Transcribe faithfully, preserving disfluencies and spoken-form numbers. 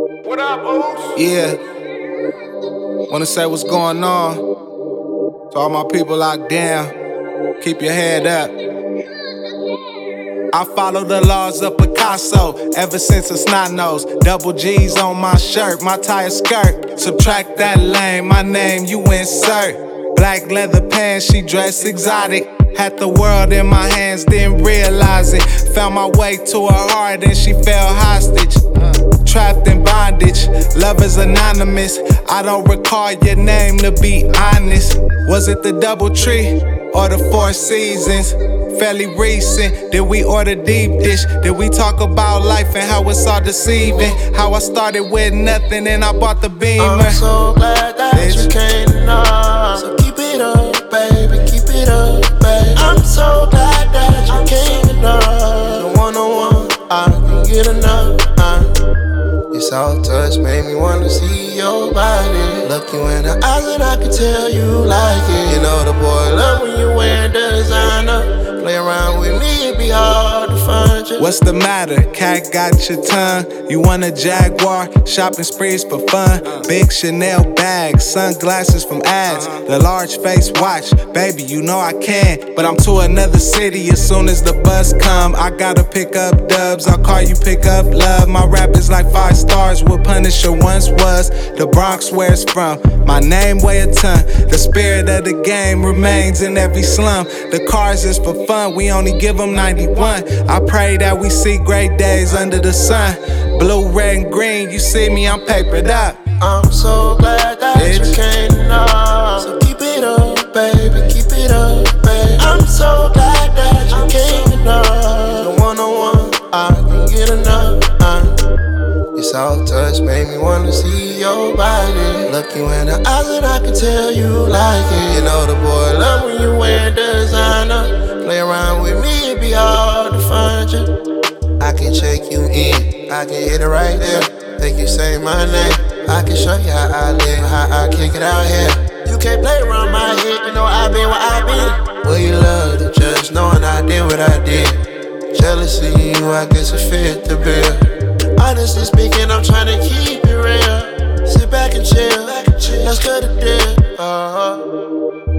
What up, Oos? Yeah. Wanna say what's going on to all my people locked down. Keep your head up. I follow the laws of Picasso ever since a snot nose. Double G's on my shirt, my tire skirt. Subtract that lane, my name you insert. Black leather pants, she dressed exotic. Had the world in my hands, didn't realize it. Found my way to her heart and she fell hostage. Trapped in bondage, love is anonymous. I don't recall your name to be honest. Was it the Double Tree or the Four Seasons? Fairly recent, did we order deep dish? Did we talk about life and how it's all deceiving? How I started with nothing and I bought the Beamer. I'm so glad that Bitch. you came up. So keep it up, baby, keep it up, baby. I'm so glad that you came up. The one-on-one, I can get enough. Uh. Your soft touch made me wanna see your body. Look you in the eyes and I can tell you like it. You know the boy love when you wearing designer. Play around with me, it be hard to find you. What's the matter? Cat got your tongue. You want a Jaguar? Shopping sprees for fun. Big Chanel bags, sunglasses from ads. The large face watch, baby, you know I can. But I'm to another city as soon as the bus come. I gotta pick up dubs, I'll call you pick up love. My rap is like five stars, what Punisher once was. The Bronx where it's from, my name weigh a ton. The spirit of the game remains in every slum. The cars is for fun, we only give them ninety-one. I pray that we see great days under the sun. Blue, red, and green, you see me, I'm papered up. I'm so glad that Bitch. you came up. So keep it up, baby, keep it up, baby. I'm so glad that you came up. The one-on-one, I can get enough. Uh. Your soft touch made me wanna see your body. Look you in the eyes and I can tell you like it. You know the boy love when you wear designer. Play around with me, it be hard to find you. I can check you in, I can hit it right there. Think you say my name, I can show you how I live, how I kick it out here. You can't play around my head, you know I been where I been. Well, you love to judge, knowing I did what I did. Jealousy, you, I guess it fit the bill. Honestly speaking, I'm trying to keep it real. Sit back and chill, let's cut it deal. Uh-huh.